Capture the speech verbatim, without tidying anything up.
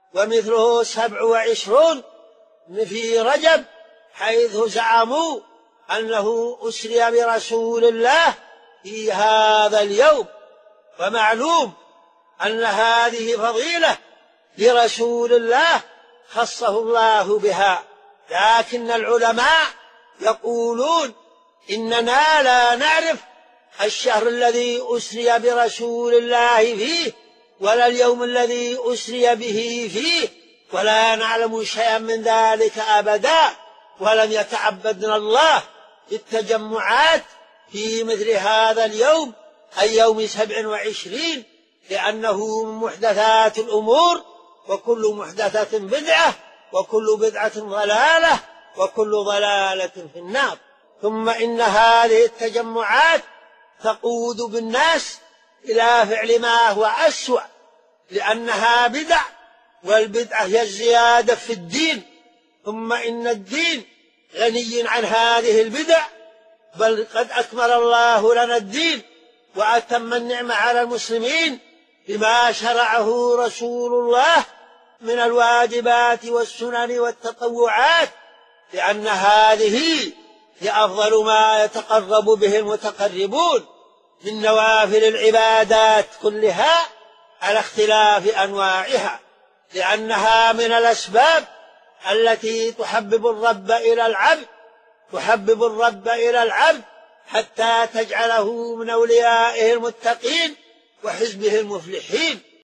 ومثله سبع وعشرون في رجب، حيث زعموا أنه أسري برسول الله في هذا اليوم. ومعلوم أن هذه فضيلة لرسول الله خصه الله بها، لكن العلماء يقولون إننا لا نعرف الشهر الذي أسري برسول الله فيه ولا اليوم الذي أسري به فيه، ولا نعلم شيئا من ذلك أبدا، ولم يتعبدنا الله بالتجمعات في مثل هذا اليوم، أي يوم سبع وعشرين، لأنه من محدثات الأمور، وكل محدثة بدعة، وكل بدعة ضلالة، وكل ضلالة في النار. ثم إن هذه التجمعات تقود بالناس إلى فعل ما هو أسوأ، لأنها بدع، والبدعة هي الزيادة في الدين. ثم إن الدين غني عن هذه البدع، بل قد أكمل الله لنا الدين وأتم النعمة على المسلمين بما شرعه رسول الله من الواجبات والسنن والتطوعات، لأن هذه هي أفضل ما يتقرب به المتقربون من نوافل العبادات كلها على اختلاف أنواعها، لأنها من الأسباب التي تحبب الرب إلى العبد تحبب الرب إلى العبد حتى تجعله من أوليائه المتقين وحزبه المفلحين.